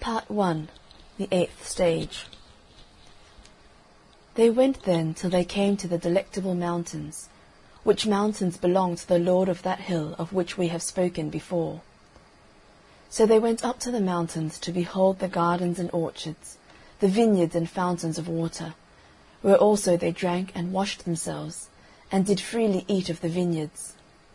Part 1. The Eighth Stage. They went then till they came to the Delectable Mountains, which mountains belong to the lord of that hill of which we have spoken before. So they went up to the mountains to behold the gardens and orchards, the vineyards and fountains of water, where also they drank and washed themselves, and did freely eat of the vineyards.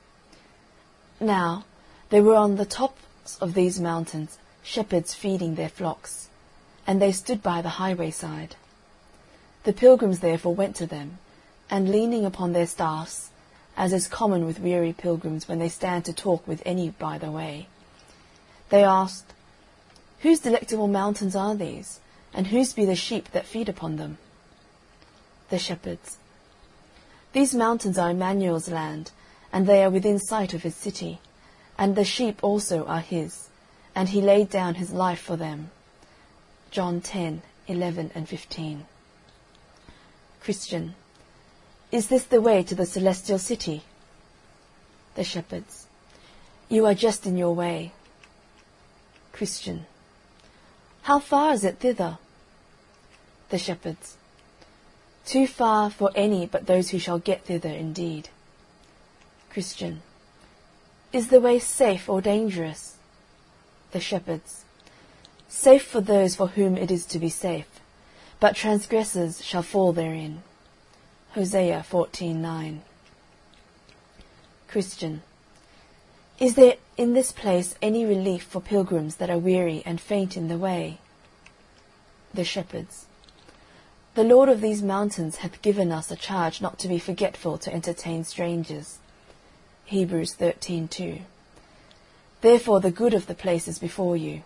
Now there were on the tops of these mountains shepherds feeding their flocks, and they stood by the highway side. The pilgrims therefore went to them, and leaning upon their staffs, as is common with weary pilgrims when they stand to talk with any by the way, they asked, Whose delectable mountains are these, and whose be the sheep that feed upon them? The shepherds. These mountains are Emmanuel's land, and they are within sight of his city, and the sheep also are his, and he laid down his life for them. John 10:11 and 15. Christian. Is this the way to the celestial city? The shepherds. You are just in your way. Christian. How far is it thither? The shepherds. Too far for any but those who shall get thither indeed. Christian. Is the way safe or dangerous? The shepherds. Safe for those for whom it is to be safe, but transgressors shall fall therein. Hosea 14:9. Christian. Is there in this place any relief for pilgrims that are weary and faint in the way? The shepherds. The Lord of these mountains hath given us a charge not to be forgetful to entertain strangers. Hebrews 13:2. Therefore the good of the place is before you.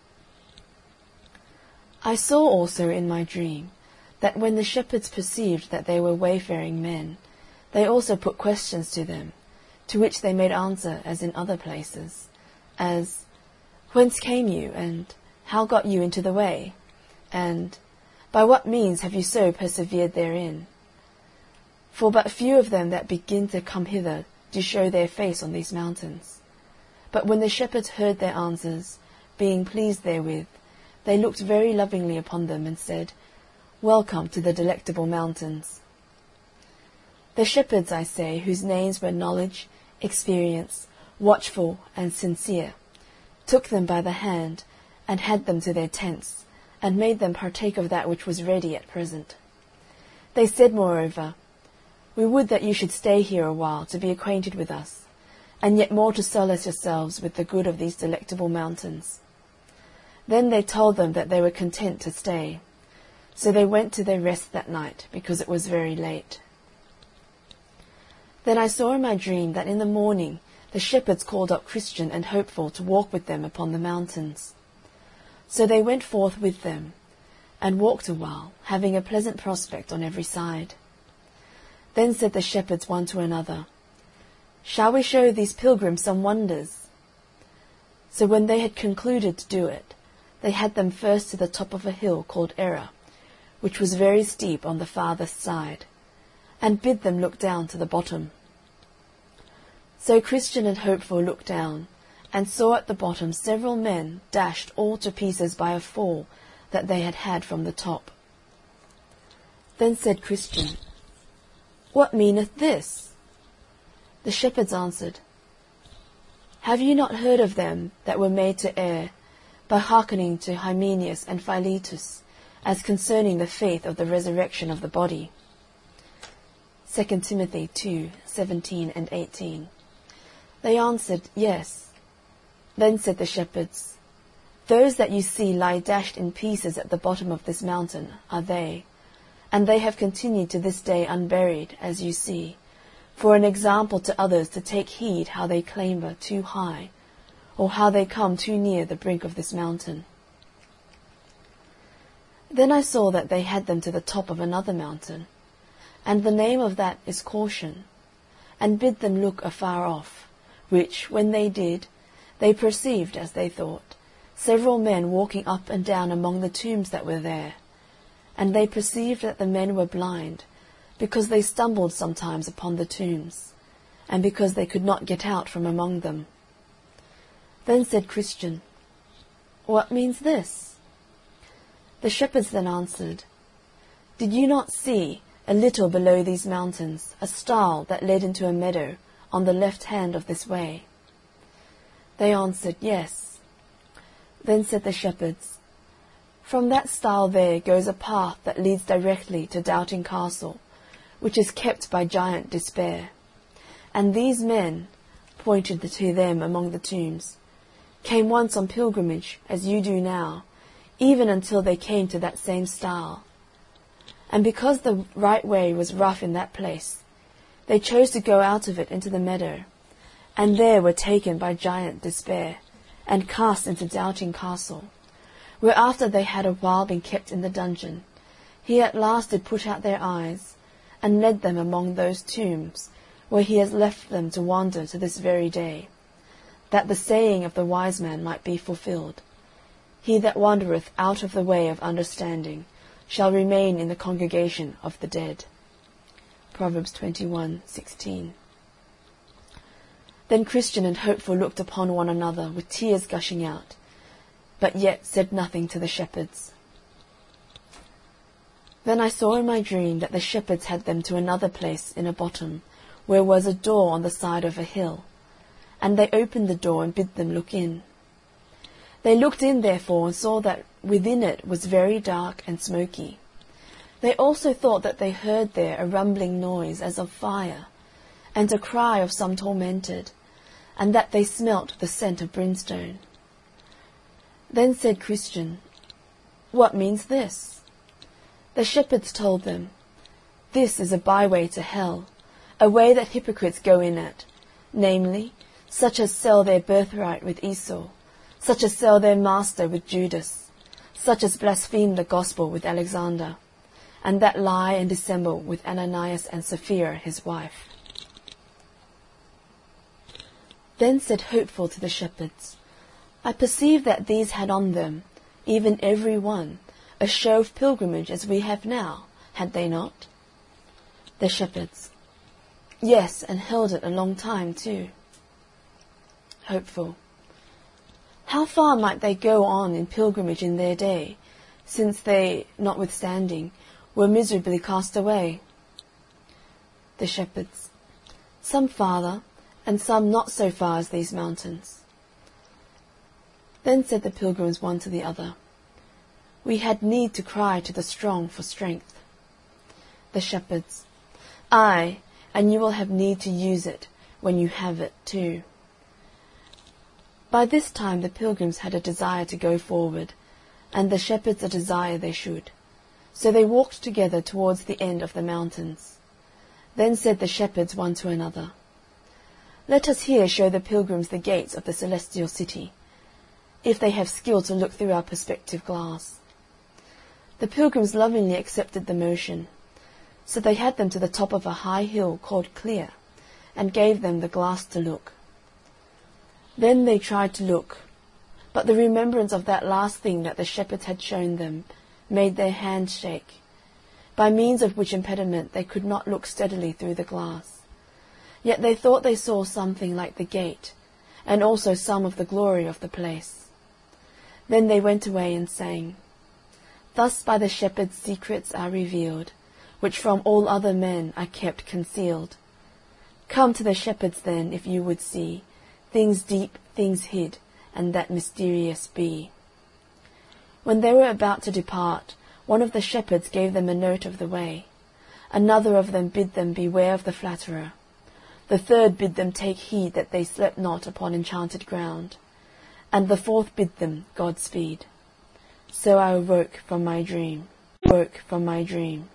I saw also in my dream that when the shepherds perceived that they were wayfaring men, they also put questions to them, to which they made answer as in other places, as, Whence came you, and how got you into the way, and by what means have you so persevered therein? For but few of them that begin to come hither do show their face on these mountains. But when the shepherds heard their answers, being pleased therewith, they looked very lovingly upon them, and said, Welcome to the Delectable Mountains. The shepherds, I say, whose names were Knowledge, Experience, Watchful, and Sincere, took them by the hand, and had them to their tents, and made them partake of that which was ready at present. They said, moreover, We would that you should stay here a while to be acquainted with us, and yet more to solace yourselves with the good of these delectable mountains. Then they told them that they were content to stay. So they went to their rest that night, because it was very late. Then I saw in my dream that in the morning the shepherds called up Christian and Hopeful to walk with them upon the mountains. So they went forth with them, and walked a while, having a pleasant prospect on every side. Then said the shepherds one to another, Shall we show these pilgrims some wonders? So when they had concluded to do it, they had them first to the top of a hill called Error, which was very steep on the farthest side, and bid them look down to the bottom. So Christian and Hopeful looked down, and saw at the bottom several men dashed all to pieces by a fall that they had had from the top. Then said Christian, What meaneth this? The shepherds answered, Have you not heard of them that were made to err, by hearkening to Hymenaeus and Philetus, as concerning the faith of the resurrection of the body? 2 Timothy 2:17 and 18. They answered, Yes. Then said the shepherds, Those that you see lie dashed in pieces at the bottom of this mountain are they, and they have continued to this day unburied, as you see, for an example to others to take heed how they clamber too high, or how they come too near the brink of this mountain. Then I saw that they had them to the top of another mountain, and the name of that is Caution, and bid them look afar off, which, when they did, they perceived, as they thought, several men walking up and down among the tombs that were there, and they perceived that the men were blind, because they stumbled sometimes upon the tombs, and because they could not get out from among them. Then said Christian, What means this? The shepherds then answered, Did you not see, a little below these mountains, a stile that led into a meadow on the left hand of this way? They answered, Yes. Then said the shepherds, From that stile there goes a path that leads directly to Doubting Castle, which is kept by giant Despair. And these men, pointed to them among the tombs, came once on pilgrimage, as you do now, even until they came to that same stile. And because the right way was rough in that place, they chose to go out of it into the meadow, and there were taken by giant Despair, and cast into Doubting Castle, where after they had a while been kept in the dungeon, he at last did put out their eyes, and led them among those tombs, where he has left them to wander to this very day, that the saying of the wise man might be fulfilled, He that wandereth out of the way of understanding shall remain in the congregation of the dead. Proverbs 21:16. Then Christian and Hopeful looked upon one another with tears gushing out, but yet said nothing to the shepherds. Then I saw in my dream that the shepherds had them to another place in a bottom, where was a door on the side of a hill, and they opened the door and bid them look in. They looked in therefore, and saw that within it was very dark and smoky. They also thought that they heard there a rumbling noise as of fire, and a cry of some tormented, and that they smelt the scent of brimstone. Then said Christian, What means this? The shepherds told them, This is a byway to hell, a way that hypocrites go in at, namely, such as sell their birthright with Esau, such as sell their master with Judas, such as blaspheme the gospel with Alexander, and that lie and dissemble with Ananias and Sapphira his wife. Then said Hopeful to the shepherds, I perceive that these had on them, even every one, a show of pilgrimage as we have now, had they not? The shepherds, Yes, and held it a long time too. Hopeful, How far might they go on in pilgrimage in their day, since they, notwithstanding, were miserably cast away? The shepherds, Some farther, and some not so far as these mountains. Then said the pilgrims one to the other, We had need to cry to the strong for strength. The shepherds, Ay, and you will have need to use it, when you have it too. By this time the pilgrims had a desire to go forward, and the shepherds a desire they should. So they walked together towards the end of the mountains. Then said the shepherds one to another, Let us here show the pilgrims the gates of the celestial city, if they have skill to look through our perspective glass. The pilgrims lovingly accepted the motion, so they had them to the top of a high hill called Clear, and gave them the glass to look. Then they tried to look, but the remembrance of that last thing that the shepherds had shown them made their hands shake, by means of which impediment they could not look steadily through the glass. Yet they thought they saw something like the gate, and also some of the glory of the place. Then they went away and sang, Thus by the shepherds secrets are revealed, which from all other men are kept concealed. Come to the shepherds then, if you would see things deep, things hid, and that mysterious be. When they were about to depart, one of the shepherds gave them a note of the way. Another of them bid them beware of the flatterer. The third bid them take heed that they slept not upon enchanted ground. And the fourth bid them God-speed. So I awoke from my dream.